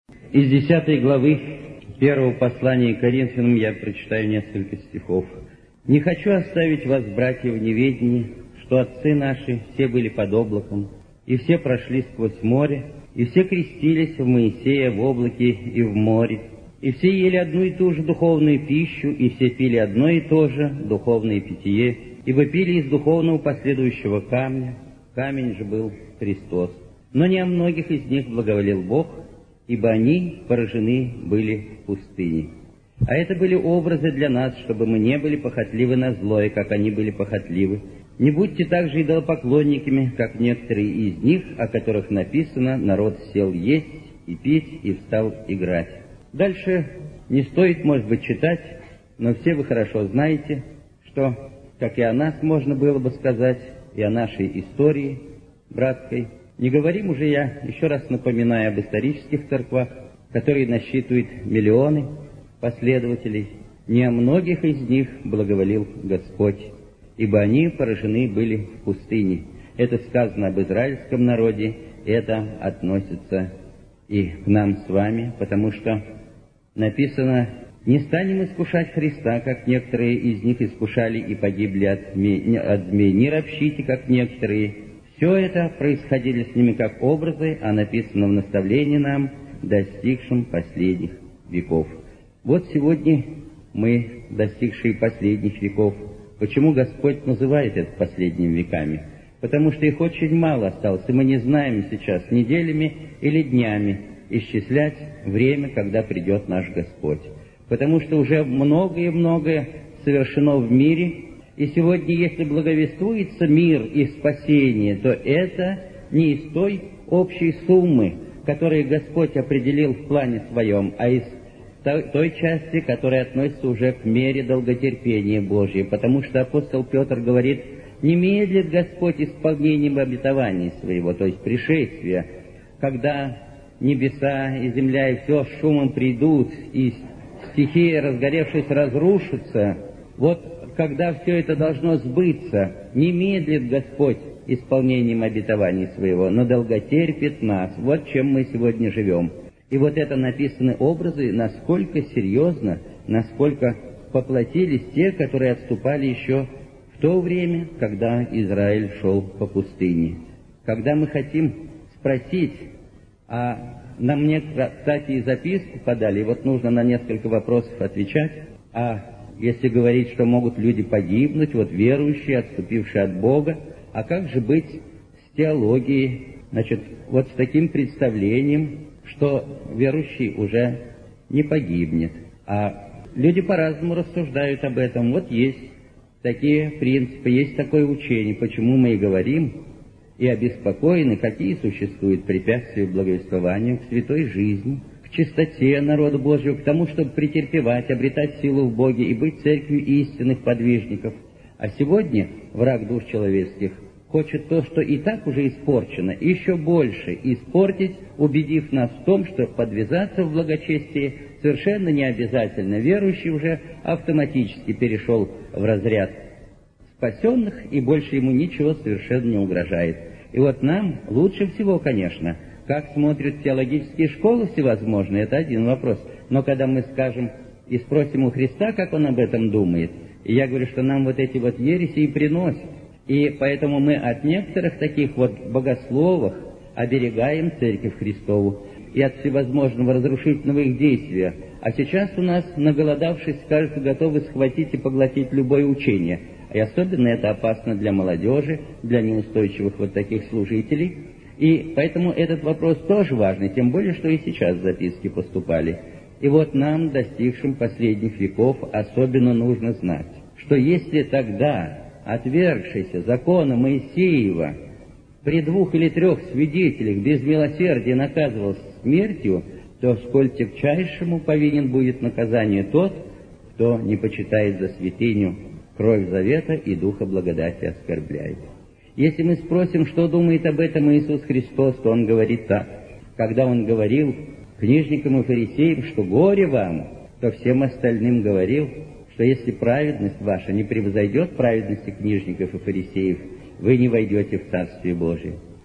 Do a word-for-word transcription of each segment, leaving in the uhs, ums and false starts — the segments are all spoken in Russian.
Из десятой главы первого послания к Коринфянам я прочитаю несколько стихов. «Не хочу оставить вас, братья, в неведении, что отцы наши все были под облаком, и все прошли сквозь море, и все крестились в Моисея в облаке и в море, и все ели одну и ту же духовную пищу, и все пили одно и то же духовное питье, ибо пили из духовного последующего камня, камень же был Христос. Но не о многих из них благоволил Бог, ибо они поражены были в пустыне. А это были образы для нас, чтобы мы не были похотливы на злое, как они были похотливы. Не будьте также идолопоклонниками, как некоторые из них, о которых написано: народ сел есть и пить, и встал играть». Дальше не стоит, может быть, читать, но все вы хорошо знаете, что, как и о нас можно было бы сказать, и о нашей истории братской. Не говорим уже я, еще раз напоминаю, об исторических церквах, которые насчитывают миллионы последователей. Не о многих из них благоволил Господь, ибо они поражены были в пустыне. Это сказано об израильском народе, и это относится и к нам с вами, потому что написано: «Не станем искушать Христа, как некоторые из них искушали и погибли от змей, от змей. Не ропщите, как некоторые». Все это происходило с ними как образы, а написано в наставлении нам, достигшим последних веков. Вот сегодня мы, достигшие последних веков. Почему Господь называет это последними веками? Потому что их очень мало осталось, и мы не знаем сейчас, неделями или днями, исчислять время, когда придет наш Господь. Потому что уже многое-многое совершено в мире, и сегодня, если благовествуется мир и спасение, то это не из той общей суммы, которую Господь определил в плане своем, а из той части, которая относится уже к мере долготерпения Божьего. Потому что апостол Петр говорит: «Не медлит Господь исполнением обетований своего», то есть пришествия, когда небеса и земля и все с шумом придут, и стихия, разгоревшись, разрушится. Вот когда все это должно сбыться, не медлит Господь исполнением обетований своего, но долготерпит нас. Вот чем мы сегодня живем. И вот это написаны образы, насколько серьезно, насколько поплатились те, которые отступали еще в то время, когда Израиль шел по пустыне. Когда мы хотим спросить, а нам мне, кстати, и записку подали, и вот нужно на несколько вопросов отвечать, а если говорить, что могут люди погибнуть, вот верующие, отступившие от Бога, а как же быть с теологией, значит, вот с таким представлением, что верующий уже не погибнет. А люди по-разному рассуждают об этом. Вот есть такие принципы, есть такое учение, почему мы и говорим, и обеспокоены, какие существуют препятствия к благовествованию, к святой жизни, к чистоте народа Божьего, к тому, чтобы претерпевать, обретать силу в Боге и быть церковью истинных подвижников. А сегодня враг душ человеческих хочет то, что и так уже испорчено, еще больше испортить, убедив нас в том, что подвязаться в благочестии совершенно не обязательно. Верующий уже автоматически перешел в разряд спасенных, и больше ему ничего совершенно не угрожает. И вот нам лучше всего, конечно, как смотрят теологические школы всевозможные, это один вопрос. Но когда мы скажем и спросим у Христа, как Он об этом думает, и я говорю, что нам вот эти вот ереси и приносят, и поэтому мы от некоторых таких вот богословов оберегаем Церковь Христову и от всевозможного разрушительного их действия. А сейчас у нас, наголодавшись, кажется, готовы схватить и поглотить любое учение. И особенно это опасно для молодежи, для неустойчивых вот таких служителей. И поэтому этот вопрос тоже важный, тем более, что и сейчас записки поступали. И вот нам, достигшим последних веков, особенно нужно знать, что если тогда отвергшийся закона Моисеева при двух или трех свидетелях без милосердия наказывался смертью, то сколь тягчайшему повинен будет наказание тот, кто не почитает за святыню кровь завета и духа благодати оскорбляет. Если мы спросим, что думает об этом Иисус Христос, то Он говорит так. Когда Он говорил книжникам и фарисеям, что горе вам, то всем остальным говорил, что если праведность ваша не превзойдет праведности книжников и фарисеев, вы не войдете в Царствие Божие.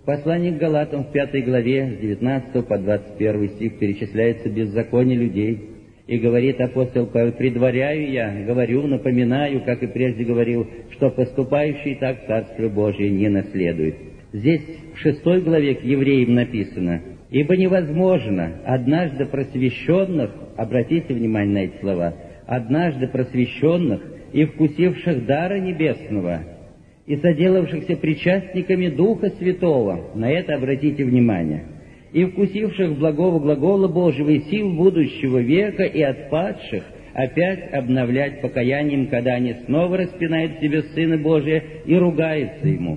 В послании к Галатам в пятой главе с девятнадцатого по двадцать первый стих перечисляется беззаконие людей. И говорит апостол Павел: «Предваряю я, говорю, напоминаю, как и прежде говорил, что поступающий так Царство Божие не наследует». Здесь в шестой главе к евреям написано: «Ибо невозможно однажды просвещенных», обратите внимание на эти слова, «однажды просвещенных и вкусивших дара небесного, и соделавшихся причастниками Духа Святого», на это обратите внимание, «и вкусивших благого глагола Божьего и сил будущего века, и отпадших опять обновлять покаянием, когда они снова распинают в себе Сына Божия и ругаются Ему».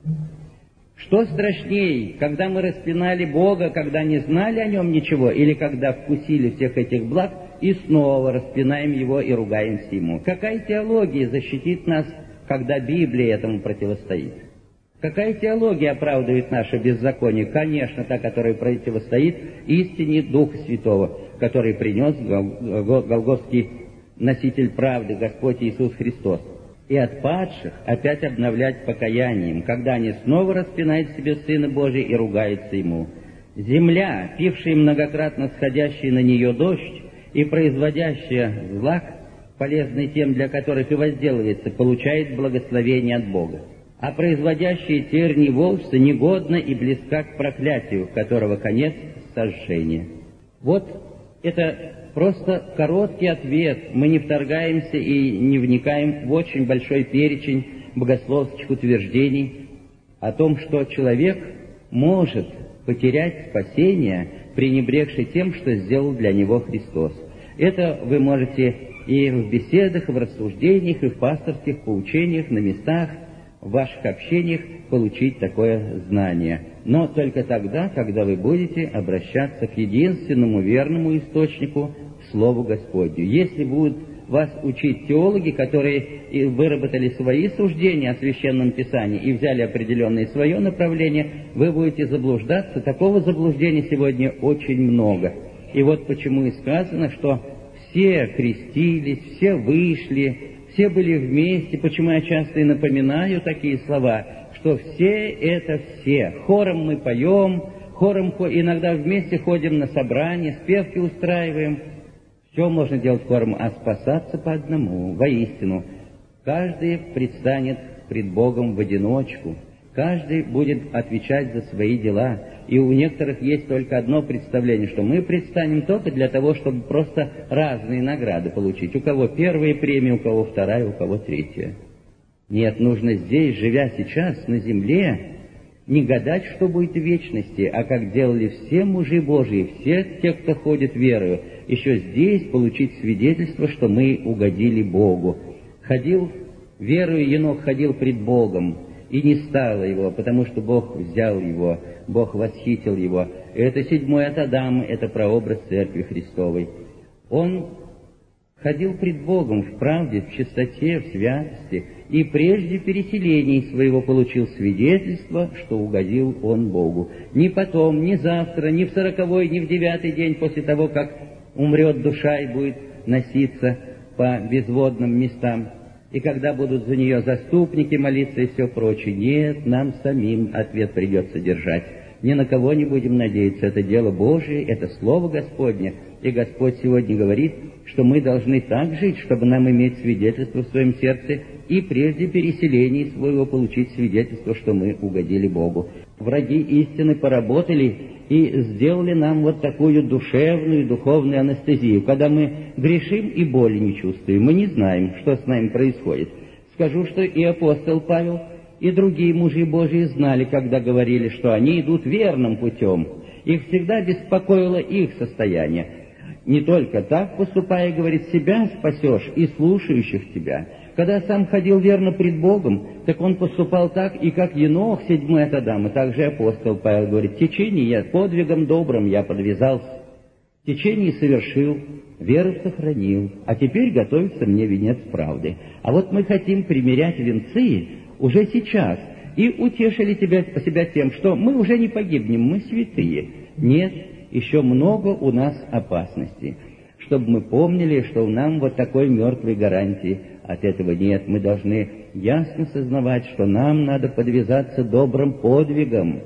Что страшнее, когда мы распинали Бога, когда не знали о Нем ничего, или когда вкусили всех этих благ и снова распинаем Его и ругаемся Ему? Какая теология защитит нас, когда Библия этому противостоит? Какая теология оправдывает наше беззаконие? Конечно, та, которая противостоит истине Духа Святого, который принес голгофский носитель правды, Господь Иисус Христос. И отпадших опять обновлять покаянием, когда они снова распинают в себе Сына Божия и ругаются Ему. Земля, пившая многократно сходящий на нее дождь и производящая злак, полезный тем, для которых и возделывается, получает благословение от Бога. А производящая терни волжцы негодна и близка к проклятию, которого конец — сожжение. Вот это просто короткий ответ. Мы не вторгаемся и не вникаем в очень большой перечень богословских утверждений о том, что человек может потерять спасение, пренебрегши тем, что сделал для него Христос. Это вы можете и в беседах, и в рассуждениях, и в пасторских поучениях, на местах, в ваших общениях получить такое знание. Но только тогда, когда вы будете обращаться к единственному верному источнику, к Слову Господню. Если будут вас учить теологи, которые и выработали свои суждения о Священном Писании и взяли определенное свое направление, вы будете заблуждаться. Такого заблуждения сегодня очень много. И вот почему и сказано, что все крестились, все вышли, все были вместе. Почему я часто и напоминаю такие слова, что все это все. Хором мы поем, хором иногда вместе ходим на собрания, спевки устраиваем. Все можно делать хором, а спасаться по одному. Воистину, каждый предстанет пред Богом в одиночку. Каждый будет отвечать за свои дела. И у некоторых есть только одно представление, что мы предстанем только для того, чтобы просто разные награды получить. У кого первая премия, у кого вторая, у кого третья. Нет, нужно здесь, живя сейчас на земле, не гадать, что будет в вечности, а как делали все мужи Божии, все те, кто ходит верою, еще здесь получить свидетельство, что мы угодили Богу. Ходил, верою Енох ходил пред Богом, и не стало его, потому что Бог взял его, Бог восхитил его. Это седьмой от Адама, это прообраз Церкви Христовой. Он ходил пред Богом в правде, в чистоте, в святости, и прежде переселения своего получил свидетельство, что угодил он Богу. Ни потом, ни завтра, ни в сороковой, ни в девятый день после того, как умрет душа и будет носиться по безводным местам, и когда будут за нее заступники молиться и все прочее. Нет, нам самим ответ придется держать. Ни на кого не будем надеяться. Это дело Божие, это Слово Господне. И Господь сегодня говорит, что мы должны так жить, чтобы нам иметь свидетельство в своем сердце и прежде переселения своего получить свидетельство, что мы угодили Богу. Враги истины поработали и сделали нам вот такую душевную, духовную анестезию, когда мы грешим и боли не чувствуем, мы не знаем, что с нами происходит. Скажу, что и апостол Павел, и другие мужи Божии знали, когда говорили, что они идут верным путем. Их всегда беспокоило их состояние. Не только так поступая, говорит, себя спасешь и слушающих тебя. Когда сам ходил верно пред Богом, так он поступал так, и как Енох, седьмой от Адама, так же апостол Павел говорит, в течение я подвигом добрым я подвязался, в течение совершил, веру сохранил, а теперь готовится мне венец правды. А вот мы хотим примерять венцы уже сейчас, и утешили тебя, себя тем, что мы уже не погибнем, мы святые. Нет, еще много у нас опасностей, чтобы мы помнили, что нам вот такой мертвой гарантии от этого нет. Мы должны ясно сознавать, что нам надо подвязаться добрым подвигом,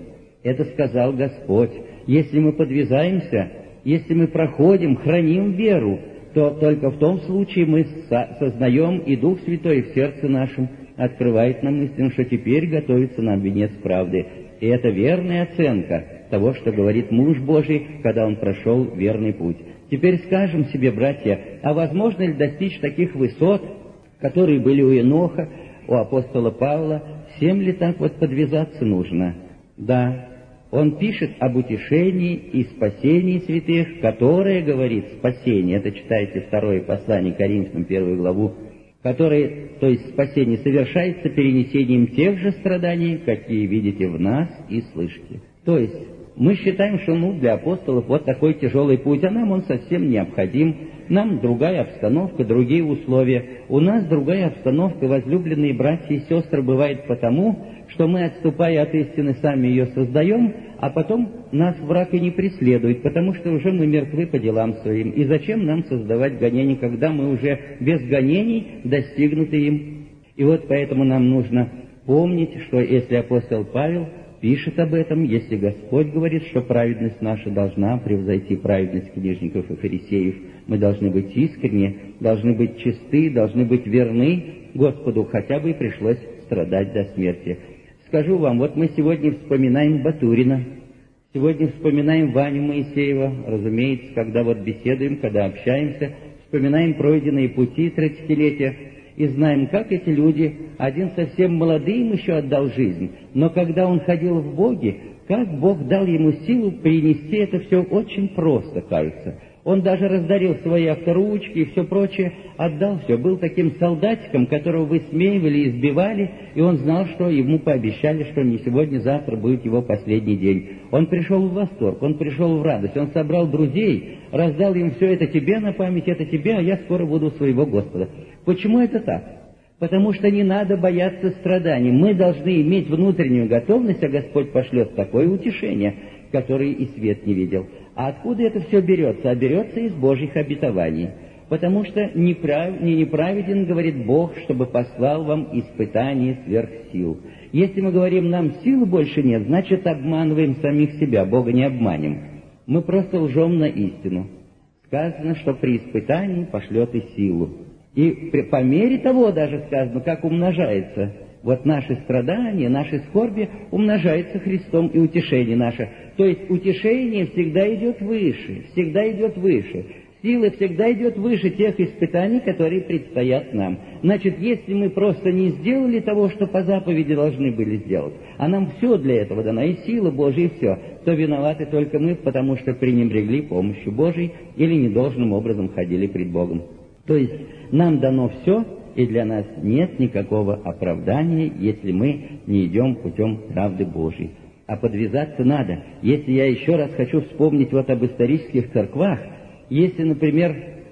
Это сказал Господь. Если мы подвязаемся, если мы проходим, храним веру, то только в том случае мы сознаем, и Дух Святой в сердце нашем открывает нам истину, что теперь готовится нам венец правды. И это верная оценка того, что говорит муж Божий, когда он прошел верный путь. Теперь скажем себе, братья, а возможно ли достичь таких высот, которые были у Еноха, у апостола Павла? Всем ли так вот подвязаться нужно? Да. Он пишет об утешении и спасении святых, которое говорит спасение. Это читайте второе послание Коринфянам, первую главу, которое, то есть спасение, совершается перенесением тех же страданий, какие видите в нас и слышите. То есть мы считаем, что ну, для апостолов вот такой тяжелый путь, а нам он совсем необходим. Нам другая обстановка, другие условия. У нас другая обстановка, возлюбленные братья и сестры, бывает потому, что мы, отступая от истины, сами ее создаем, а потом нас враг и не преследует, потому что уже мы мертвы по делам своим. И зачем нам создавать гонения, когда мы уже без гонений достигнуты им? И вот поэтому нам нужно помнить, что если апостол Павел пишет об этом, если Господь говорит, что праведность наша должна превзойти праведность книжников и фарисеев, мы должны быть искренни, должны быть чисты, должны быть верны Господу, хотя бы и пришлось страдать до смерти. Скажу вам, вот мы сегодня вспоминаем Батурина, сегодня вспоминаем Ваню Моисеева, разумеется, когда вот беседуем, когда общаемся, вспоминаем пройденные пути тридцатилетия, и знаем, как эти люди, один совсем молодым еще отдал жизнь, но когда он ходил в Боге, как Бог дал ему силу принести это все очень просто, кажется. Он даже раздарил свои авторучки и все прочее, отдал все. Был таким солдатиком, которого высмеивали, избивали, и он знал, что ему пообещали, что не сегодня-завтра будет его последний день. Он пришел в восторг, он пришел в радость, он собрал друзей, раздал им все это тебе на память, это тебе, а я скоро буду у своего Господа. Почему это так? Потому что не надо бояться страданий. Мы должны иметь внутреннюю готовность, а Господь пошлет такое утешение, которое и свет не видел. А откуда это все берется? А берется из Божьих обетований. Потому что неправ... не неправеден, говорит Бог, чтобы послал вам испытание сверх сил. Если мы говорим, нам сил больше нет, значит обманываем самих себя, Бога не обманем. Мы просто лжем на истину. Сказано, что при испытании пошлет и силу. И по мере того даже сказано, как умножается. Вот наши страдания, наши скорби умножаются Христом, и утешение наше. То есть утешение всегда идет выше, всегда идет выше. Сила всегда идет выше тех испытаний, которые предстоят нам. Значит, если мы просто не сделали того, что по заповеди должны были сделать, а нам все для этого дано, и сила Божия, и все, то виноваты только мы, потому что пренебрегли помощью Божией или недолжным образом ходили пред Богом. То есть нам дано все, и для нас нет никакого оправдания, если мы не идем путем правды Божией. А подвязаться надо. Если я еще раз хочу вспомнить вот об исторических церквах, если, например,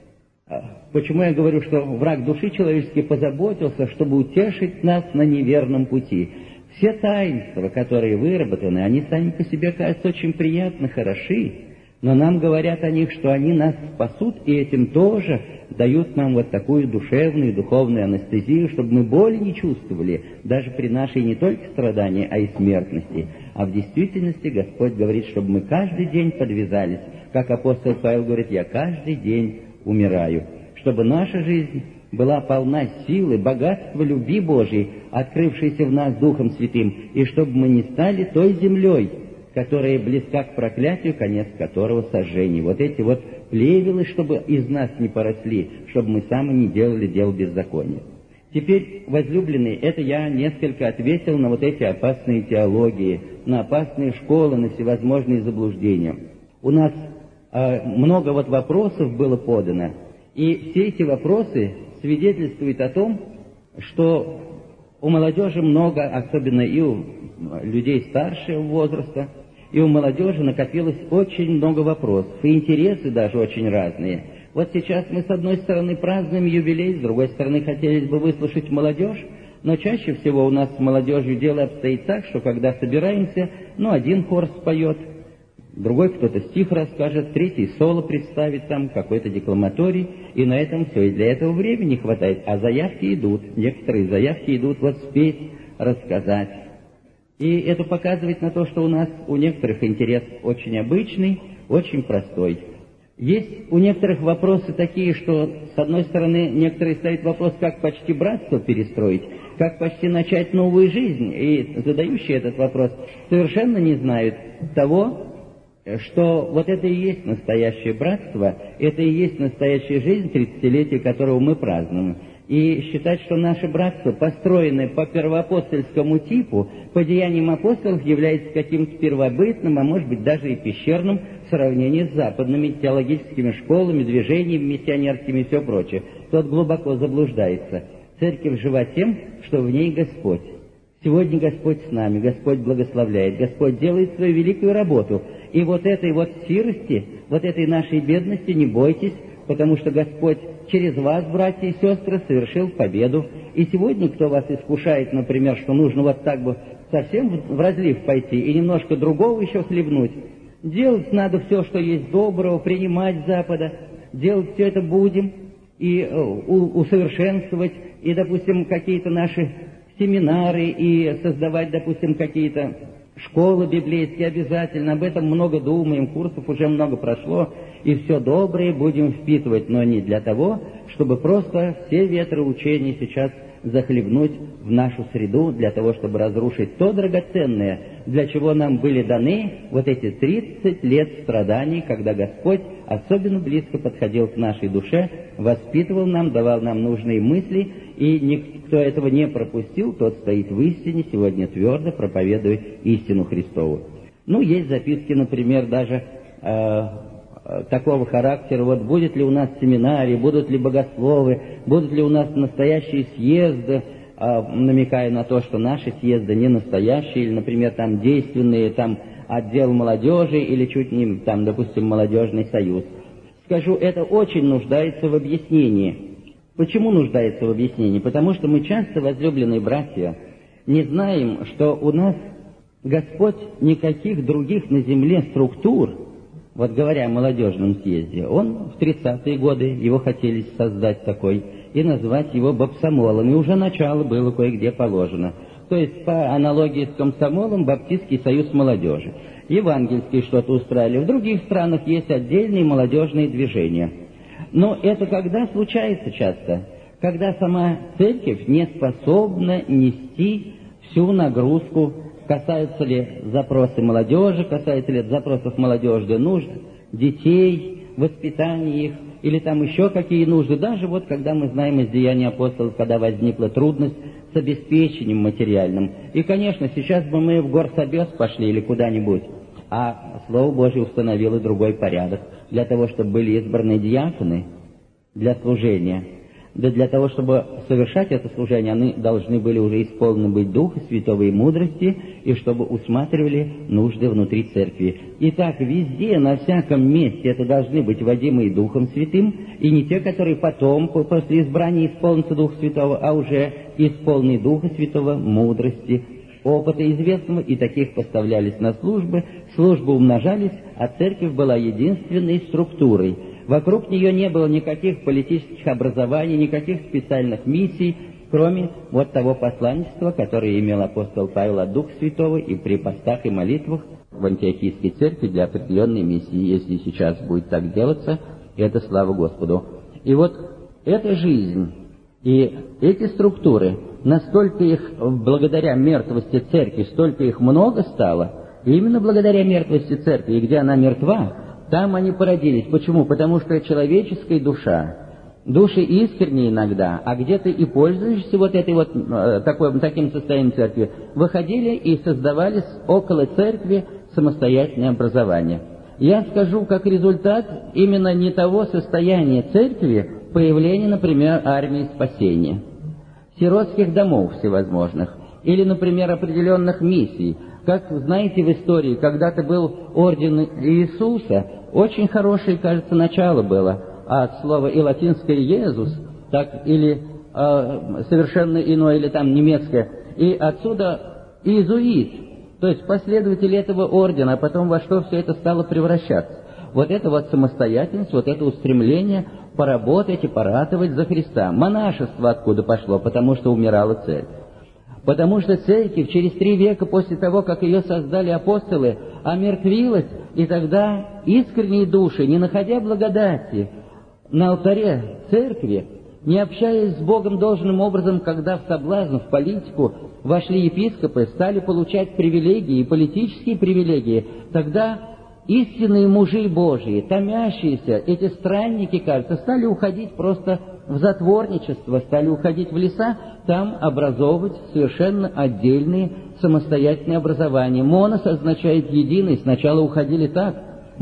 почему я говорю, что враг души человеческой позаботился, чтобы утешить нас на неверном пути. Все таинства, которые выработаны, они сами по себе кажутся очень приятно, хороши, но нам говорят о них, что они нас спасут, и этим тоже дают нам вот такую душевную, духовную анестезию, чтобы мы боли не чувствовали, даже при нашей не только страдании, а и смертности. А в действительности Господь говорит, чтобы мы каждый день подвязались. Как апостол Павел говорит, я каждый день умираю. Чтобы наша жизнь была полна силы, богатства любви Божией, открывшейся в нас Духом Святым, и чтобы мы не стали той землей, которая близка к проклятию, конец которого сожжение. Вот эти вот плевелы, чтобы из нас не поросли, чтобы мы сами не делали дел беззакония. Теперь, возлюбленные, это я несколько ответил на вот эти опасные теологии, на опасные школы, на всевозможные заблуждения. У нас э, много вот вопросов было подано, и все эти вопросы свидетельствуют о том, что у молодежи много, особенно и у людей старшего возраста, и у молодежи накопилось очень много вопросов, и интересы даже очень разные. Вот сейчас мы с одной стороны празднуем юбилей, с другой стороны хотелось бы выслушать молодежь, но чаще всего у нас с молодежью дело обстоит так, что когда собираемся, ну, один хор споет, другой кто-то стих расскажет, третий соло представит там, какой-то декламаторий, и на этом все. И для этого времени хватает, а заявки идут, некоторые заявки идут вот спеть, рассказать. И это показывает на то, что у нас у некоторых интерес очень обычный, очень простой. Есть у некоторых вопросы такие, что, с одной стороны, некоторые ставят вопрос, как почти братство перестроить, как почти начать новую жизнь, и задающие этот вопрос совершенно не знают того, что вот это и есть настоящее братство, это и есть настоящая жизнь, тридцатилетие которого мы празднуем. И считать, что наше братство, построенное по первоапостольскому типу, по деяниям апостолов, является каким-то первобытным, а может быть даже и пещерным в сравнении с западными теологическими школами, движениями миссионерскими и все прочее, тот глубоко заблуждается. Церковь жива тем, что в ней Господь. Сегодня Господь с нами, Господь благословляет, Господь делает свою великую работу. И вот этой вот сирости, вот этой нашей бедности не бойтесь, потому что Господь через вас, братья и сестры, совершил победу. И сегодня, кто вас искушает, например, что нужно вот так бы совсем в разлив пойти и немножко другого еще хлебнуть, делать надо все, что есть доброго, принимать с Запада, делать все это будем, и усовершенствовать, и, допустим, какие-то наши семинары, и создавать, допустим, какие-то школы библейские обязательно. Об этом много думаем, курсов уже много прошло, и все доброе будем впитывать, но не для того, чтобы просто все ветры учений сейчас захлебнуть в нашу среду, для того, чтобы разрушить то драгоценное, для чего нам были даны вот эти тридцать лет страданий, когда Господь особенно близко подходил к нашей душе, воспитывал нам, давал нам нужные мысли, и никто этого не пропустил, тот стоит в истине, сегодня твердо проповедует истину Христову. Ну, есть записки, например, даже э, такого характера, вот будет ли у нас семинарии, будут ли богословы, будут ли у нас настоящие съезды, э, намекая на то, что наши съезды не настоящие, или, например, там действенные, там отдел молодежи, или чуть не, там, допустим, молодежный союз. Скажу, это очень нуждается в объяснении. Почему нуждается в объяснении? Потому что мы часто, возлюбленные братья, не знаем, что у нас Господь никаких других на земле структур, вот говоря о молодежном съезде, он в тридцатые годы, его хотели создать такой, и назвать его бапсомолом, и уже начало было кое-где положено. То есть, по аналогии с комсомолом, Баптистский союз молодежи. Евангельский что-то устраивали. В других странах есть отдельные молодежные движения. Но это когда случается часто? Когда сама церковь не способна нести всю нагрузку, касаются ли запросы молодежи, касаются ли запросов молодежи нужд, детей, воспитания их, или там еще какие нужды. Даже вот когда мы знаем из Деяний апостолов, когда возникла трудность с обеспечением материальным. И, конечно, сейчас бы мы в горсобес пошли или куда-нибудь, а Слово Божие установило другой порядок. Для того, чтобы были избраны диаконы для служения, да для того, чтобы совершать это служение, они должны были уже исполнены быть Духа Святого и мудрости, и чтобы усматривали нужды внутри церкви. Итак, везде, на всяком месте это должны быть водимые Духом Святым, и не те, которые потом, после избрания, исполнятся Духа Святого, а уже исполнены Духа Святого, мудрости, опыта известного, и таких поставлялись на службы, службы умножались, а церковь была единственной структурой. Вокруг нее не было никаких политических образований, никаких специальных миссий, кроме вот того посланничества, которое имел апостол Павел от Духа Святого и при постах и молитвах в Антиохийской церкви для определенной миссии. Если сейчас будет так делаться, это слава Господу. И вот эта жизнь и эти структуры, настолько их, благодаря мертвости церкви, столько их много стало, и именно благодаря мертвости церкви, и где она мертва, там они породились. Почему? Потому что человеческая душа, души искренние иногда, а где-то и пользующиеся вот этой вот э, такой, таким состоянием церкви, выходили и создавались около церкви самостоятельное образование. Я скажу, как результат именно не того состояния церкви, появления, например, армии спасения, сиротских домов всевозможных, или, например, определенных миссий. Как знаете, в истории когда-то был орден Иисуса, очень хорошее, кажется, начало было, от слова и латинское «Иезус», так, или э, совершенно иное, или там немецкое, и отсюда иезуит, то есть последователи этого ордена, а потом во что все это стало превращаться. Вот это вот самостоятельность, вот это устремление поработать и поратовать за Христа. Монашество откуда пошло? Потому что умирала церковь. Потому что церковь через три века после того, как ее создали апостолы, омертвилась, и тогда искренние души, не находя благодати на алтаре церкви, не общаясь с Богом должным образом, когда в соблазн, в политику вошли епископы, стали получать привилегии, политические привилегии, тогда истинные мужи Божьи, томящиеся, эти странники, кажется, стали уходить просто в затворничество, стали уходить в леса, там образовывать совершенно отдельные самостоятельные образования. Монос означает единый, сначала уходили так,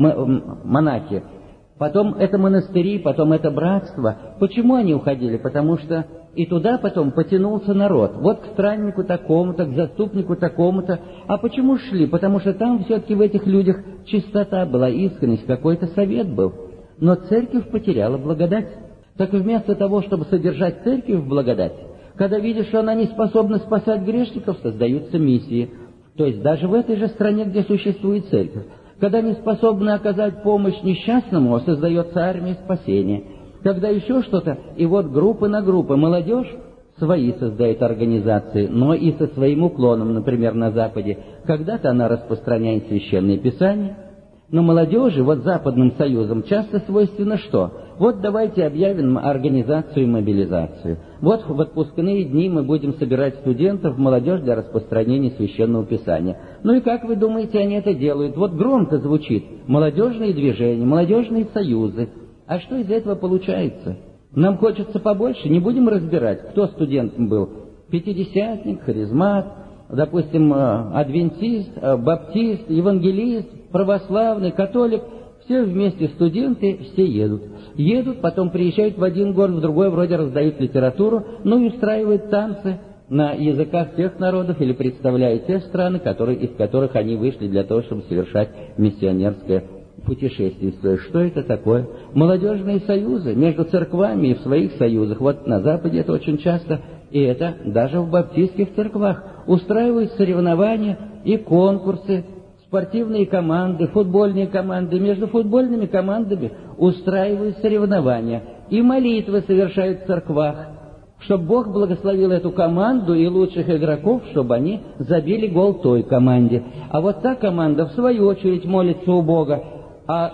монахи, потом это монастыри, потом это братство. Почему они уходили? Потому что и туда потом потянулся народ. Вот к страннику такому-то, к заступнику такому-то. А почему шли? Потому что там все-таки в этих людях чистота была, искренность, какой-то совет был. Но церковь потеряла благодать. Так вместо того, чтобы содержать церковь в благодать, когда видишь, что она не способна спасать грешников, создаются миссии. То есть даже в этой же стране, где существует церковь, когда не способны оказать помощь несчастному, создается армия спасения. Когда еще что-то, и вот группы на группы, молодежь свои создает организации, но и со своим уклоном, например, на Западе. Когда-то она распространяет священные писания, но молодежи, вот Западным Союзом, часто свойственно что? Вот давайте объявим организацию и мобилизацию. Вот в отпускные дни мы будем собирать студентов, молодежь для распространения священного писания. Ну и как вы думаете, они это делают? Вот громко звучит молодежные движения, молодежные союзы. А что из этого получается? Нам хочется побольше, не будем разбирать, кто студентом был. Пятидесятник, харизмат, допустим, адвентист, баптист, евангелист, православный, католик. Все вместе студенты, все едут. Едут, потом приезжают в один город, в другой, вроде раздают литературу, ну и устраивают танцы на языках тех народов или представляют те страны, которые, из которых они вышли для того, чтобы совершать миссионерское путешествие. Что это такое? Молодежные союзы между церквами и в своих союзах. Вот на Западе это очень часто, и это даже в баптистских церквах. Устраивают соревнования и конкурсы, спортивные команды, футбольные команды. Между футбольными командами устраивают соревнования. И молитвы совершают в церквах, чтобы Бог благословил эту команду и лучших игроков, чтобы они забили гол той команде. А вот та команда, в свою очередь, молится у Бога. А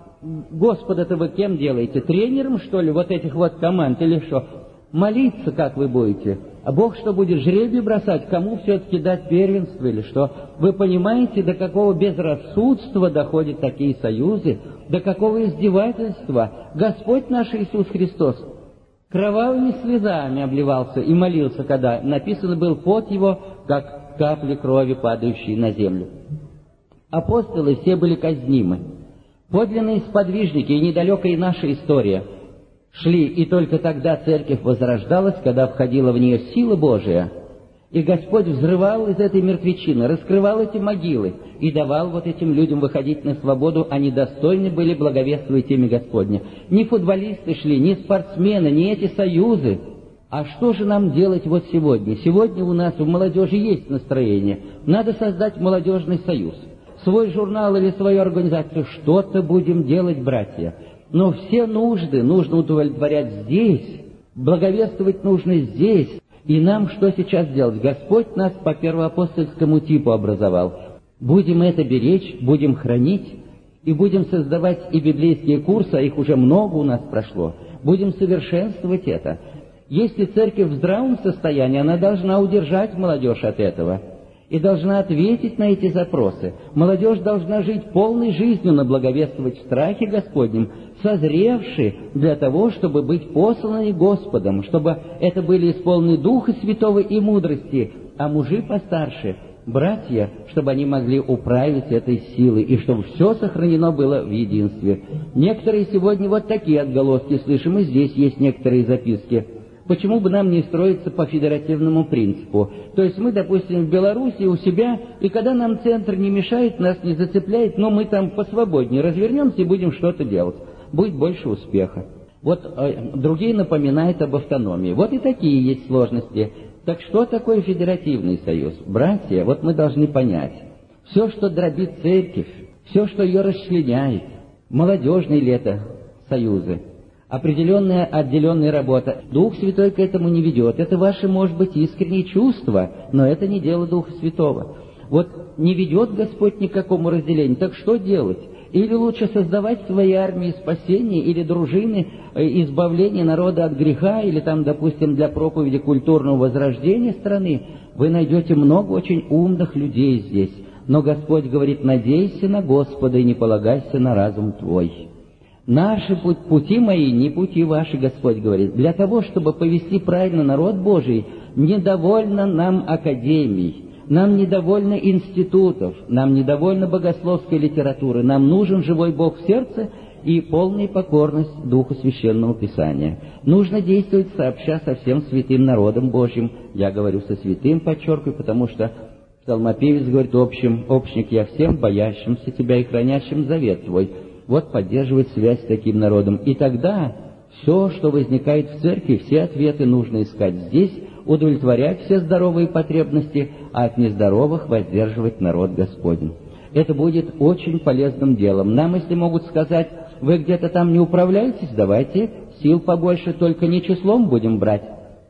Господа-то вы кем делаете? Тренером, что ли, вот этих вот команд или что? Молиться как вы будете? А Бог что, будет жребий бросать? Кому все-таки дать первенство или что? Вы понимаете, до какого безрассудства доходят такие союзы? До какого издевательства? Господь наш Иисус Христос кровавыми слезами обливался и молился, когда написано был пот его, как капли крови, падающие на землю. Апостолы все были казнимы. Подлинные сподвижники и недалекая наша история шли, и только тогда церковь возрождалась, когда входила в нее сила Божия. И Господь взрывал из этой мертвечины, раскрывал эти могилы и давал вот этим людям выходить на свободу. Они достойны были благовествовать имя Господне. Не футболисты шли, не спортсмены, не эти союзы. А что же нам делать вот сегодня? Сегодня у нас в молодежи есть настроение. Надо создать молодежный союз, свой журнал или свою организацию. Что-то будем делать, братья. Но все нужды нужно удовлетворять здесь, благовествовать нужно здесь. И нам что сейчас делать? Господь нас по первоапостольскому типу образовал. Будем это беречь, будем хранить, и будем создавать и библейские курсы, а их уже много у нас прошло. Будем совершенствовать это. Если церковь в здравом состоянии, она должна удержать молодежь от этого и должна ответить на эти запросы. Молодежь должна жить полной жизнью, но благовествовать в страхе Господнем, созревши для того, чтобы быть посланными Господом, чтобы это были исполнены Духа Святого и мудрости, а мужи постарше, братья, чтобы они могли управить этой силой, и чтобы все сохранено было в единстве. Некоторые сегодня вот такие отголоски слышим, и здесь есть некоторые записки. Почему бы нам не строиться по федеративному принципу? То есть мы, допустим, в Беларуси у себя, и когда нам центр не мешает, нас не зацепляет, но мы там посвободнее развернемся и будем что-то делать. Будет больше успеха. Вот э, другие напоминают об автономии. Вот и такие есть сложности. Так что такое федеративный союз? Братья, вот мы должны понять. Все, что дробит церковь, все, что ее расчленяет, молодежные ли это союзы, определенная отделенная работа. Дух Святой к этому не ведет. Это ваши, может быть, искренние чувства, но это не дело Духа Святого. Вот не ведет Господь ни к какому разделению, так что делать? Или лучше создавать свои армии спасения, или дружины избавления народа от греха, или там, допустим, для проповеди культурного возрождения страны. Вы найдете много очень умных людей здесь. Но Господь говорит: надейся на Господа и не полагайся на разум твой. Наши пути мои, не пути ваши, Господь говорит. Для того, чтобы повести правильно народ Божий, недовольно нам академий. Нам недовольно институтов, нам недовольно богословской литературы, нам нужен живой Бог в сердце и полная покорность Духу Священного Писания. Нужно действовать сообща со всем святым народом Божьим. Я говорю со святым, подчеркиваю, потому что псалмопевец говорит: общим, общник я всем, боящимся тебя и хранящим завет твой. Вот поддерживать связь с таким народом. И тогда все, что возникает в церкви, все ответы нужно искать здесь, удовлетворять все здоровые потребности, а от нездоровых воздерживать народ Господень. Это будет очень полезным делом. Нам, если могут сказать: вы где-то там не управляетесь, давайте сил побольше, только не числом будем брать,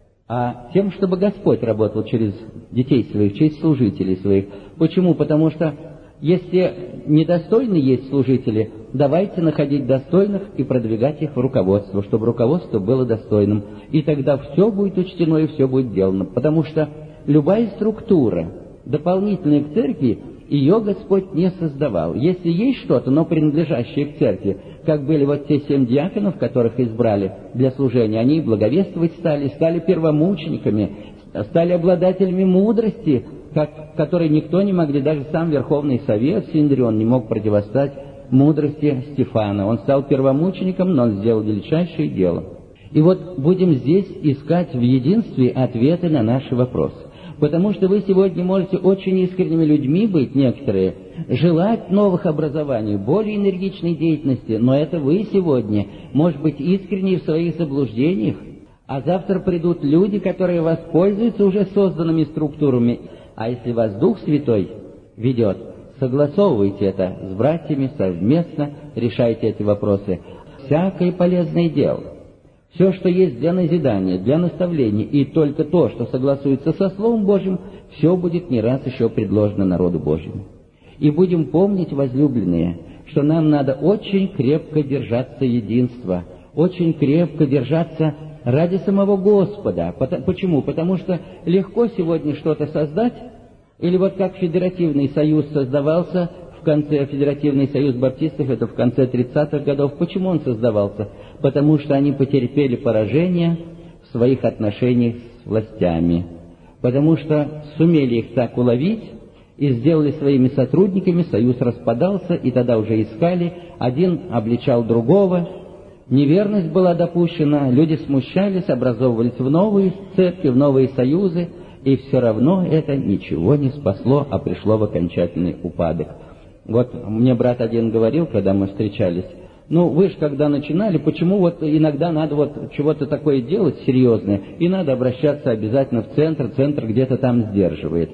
а тем, чтобы Господь работал через детей своих, через служителей своих. Почему? Потому что если недостойные есть служители, давайте находить достойных и продвигать их в руководство, чтобы руководство было достойным. И тогда все будет учтено и все будет сделано. Потому что любая структура, дополнительная к церкви, ее Господь не создавал. Если есть что-то, но принадлежащее к церкви, как были вот те семь диаконов, которых избрали для служения, они благовествовать стали, стали первомучениками, стали обладателями мудрости, как, которой никто не могли, даже сам Верховный Совет Синдрион не мог противостать мудрости Стефана. Он стал первомучеником, но он сделал величайшее дело. И вот будем здесь искать в единстве ответы на наши вопросы. Потому что вы сегодня можете очень искренними людьми быть, некоторые, желать новых образований, более энергичной деятельности, но это вы сегодня, может быть, искренне в своих заблуждениях, а завтра придут люди, которые воспользуются уже созданными структурами. А если вас Дух Святой ведет, согласовывайте это с братьями, совместно решайте эти вопросы. Всякое полезное дело, все, что есть для назидания, для наставления, и только то, что согласуется со Словом Божьим, все будет не раз еще предложено народу Божьему. И будем помнить, возлюбленные, что нам надо очень крепко держаться единства, очень крепко держаться ради самого Господа. Почему? Потому что легко сегодня что-то создать, или вот как Федеративный союз создавался в конце, Федеративный союз баптистов, это в конце тридцатых годов. Почему он создавался? Потому что они потерпели поражение в своих отношениях с властями. Потому что сумели их так уловить и сделали своими сотрудниками, союз распадался, и тогда уже искали, один обличал другого, неверность была допущена, люди смущались, образовывались в новые церкви, в новые союзы, и все равно это ничего не спасло, а пришло в окончательный упадок. Вот мне брат один говорил, когда мы встречались: ну, вы же когда начинали, почему вот иногда надо вот чего-то такое делать серьезное, и надо обращаться обязательно в центр, центр где-то там сдерживает.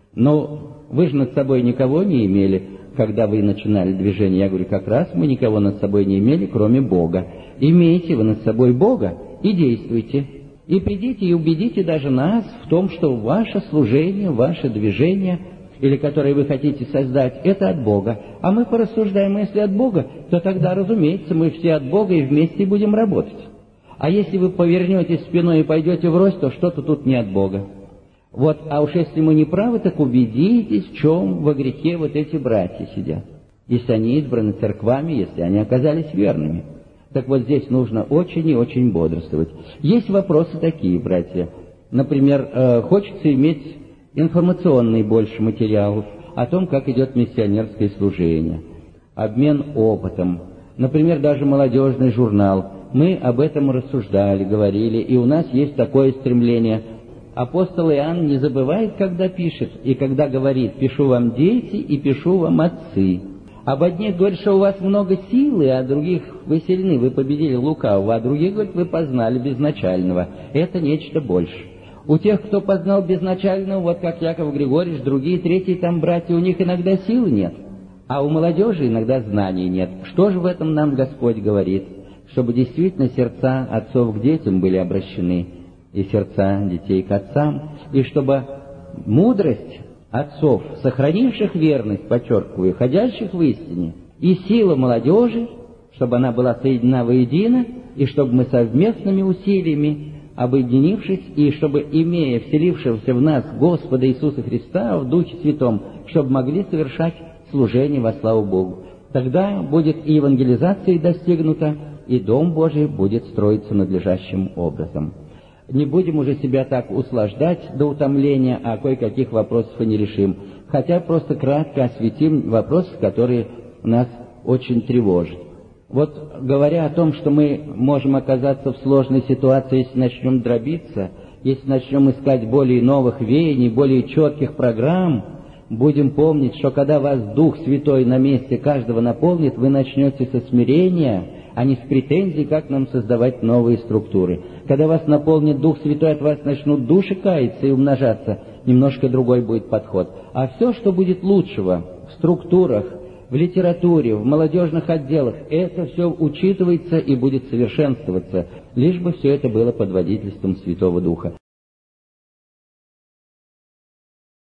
Но вы же над собой никого не имели, когда вы начинали движение. Я говорю: как раз мы никого над собой не имели, кроме Бога. Имейте вы над собой Бога и действуйте. И придите и убедите даже нас в том, что ваше служение, ваше движение, или которое вы хотите создать, это от Бога. А мы порассуждаем, если от Бога, то тогда, разумеется, мы все от Бога и вместе будем работать. А если вы повернетесь спиной и пойдете врозь, то что-то тут не от Бога. Вот, а уж если мы не правы, так убедитесь, в чем во грехе вот эти братья сидят. Если они избраны церквами, если они оказались верными. Так вот здесь нужно очень и очень бодрствовать. Есть вопросы такие, братья. Например, э, хочется иметь информационный больше материалов о том, как идет миссионерское служение, обмен опытом. Например, даже молодежный журнал. Мы об этом рассуждали, говорили, и у нас есть такое стремление. Апостол Иоанн не забывает, когда пишет, и когда говорит: «Пишу вам, дети, и пишу вам, отцы». Об одних говорит, что у вас много силы, а других вы сильны, вы победили лукавого, а других, говорит, вы познали безначального. Это нечто больше. У тех, кто познал безначального, вот как Яков Григорьевич, другие, третьи там братья, у них иногда силы нет, а у молодежи иногда знаний нет. Что же в этом нам Господь говорит? чтобы действительно сердца отцов к детям были обращены, и сердца детей к отцам, и чтобы мудрость отцов, сохранивших верность, подчеркиваю, ходящих в истине, и сила молодежи, чтобы она была соединена воедино, и чтобы мы совместными усилиями, объединившись, и чтобы, имея вселившегося в нас Господа Иисуса Христа в Духе Святом, чтобы могли совершать служение во славу Богу. Тогда будет и евангелизация достигнута, и Дом Божий будет строиться надлежащим образом. Не будем уже себя так услаждать до утомления, а кое-каких вопросов и не решим, хотя просто кратко осветим вопросы, которые нас очень тревожат. Вот говоря о том, что мы можем оказаться в сложной ситуации, если начнем дробиться, если начнем искать более новых веяний, более четких программ, будем помнить, что когда вас Дух Святой на месте каждого наполнит, вы начнете со смирения, а не с претензий, как нам создавать новые структуры. Когда вас наполнит Дух Святой, от вас начнут души каяться и умножаться, немножко другой будет подход. А все, что будет лучшего в структурах, в литературе, в молодежных отделах, это все учитывается и будет совершенствоваться, лишь бы все это было под водительством Святого Духа.